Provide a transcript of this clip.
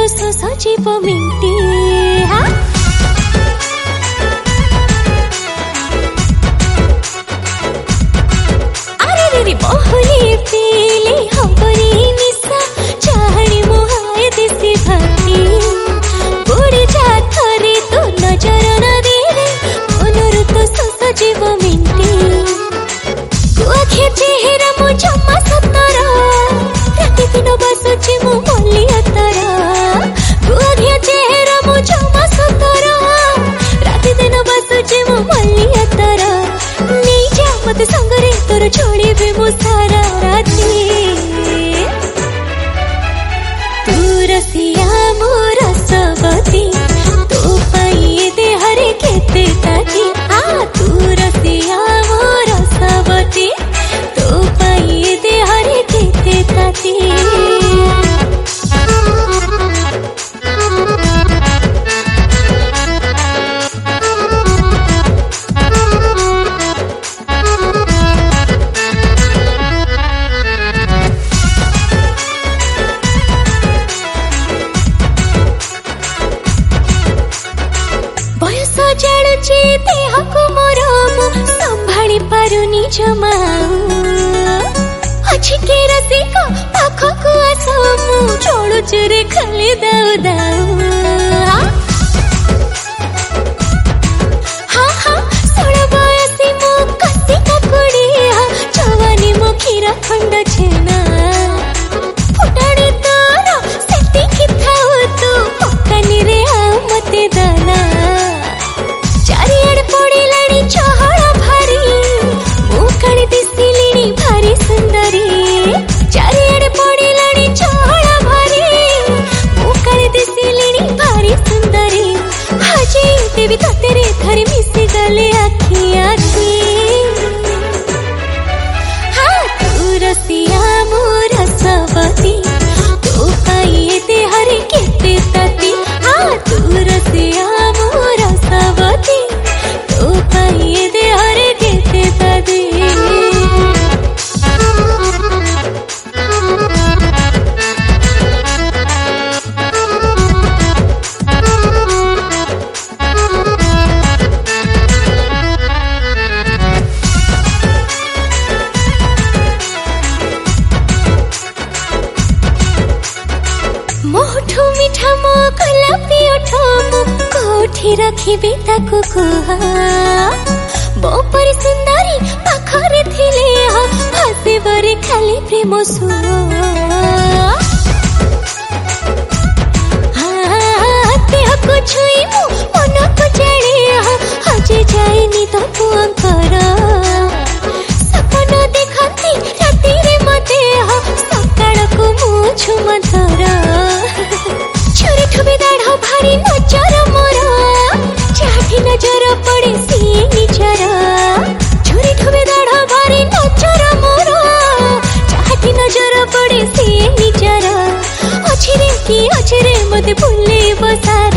तो सजीव मिंटी अरे रे बहुली पीली हबरी निशा चाहरी मुहाए दिसी भाती बुड़ी जा थरे तो नजर न देरे मनरु तो सजीव मिंटी कुआखे चेहरा मो जम्मा सतरा राति दिन बसुची मो मल्ली अतरा कुआखे चेहरा मो जम्मा सतरा राति दिन बसुची मो मल्ली अतरा नहीं जा मत संगरे तोर छोड़ी भी मो सारा राति तू रसिया मो रसवती तो पाइए दे हरे केते ताकी तू रसिया मो रसवती तो पाइए दे हरे केते ताकी बयस जाणुची देहको मोर संभाली पारुनी जमाऊ अच्छी के रसिक पाखको आस मु चलुचु रे खाली दाऊ दाऊ हाँ हाँ सोल बयसी मो कसी काकुड़ी जवानी मो खीरा खंड छेना फुटाणी तोर सेती खिथाऊ तू पकानी रे आऊ मते दाना चारियाड़ पड़िलाणी चहल भारी मुखाणी दिसिलिणी भारी सुंदरी चारियाड़ पड़िलाणी चहल भारी मुखाणी दिसिलिणी भारी सुंदरी हाजी देवी ततेरे धरी मिसी गले आखी आखी हाँ तू रसिया मो रसवती तो पाइए दे हरे केते ताती हाँ तू रसिया मो रसवती तो पाइए दे हरे केते ताती मोठू मिठा मो गोलापी ओठ मो कोठी रखिबे ताकू कुहा मो परी सुंदरी पाखरे थिले हसे बरे खाली प्रेम सुआ देहको छुई मो मनको जाने हजे जाएनी तो पुअंकर सपना देखती राति रे मते सकाळको मो झुमधर छुरी ठुबे दाढ़ भारी नजर मोर चाठी नजर पड़े सिए निजर छुरी ठुबे दाढ़ भारी नजर मोर चाठी नजर पड़े सिए निजर अच्छी रे मते भूले बसा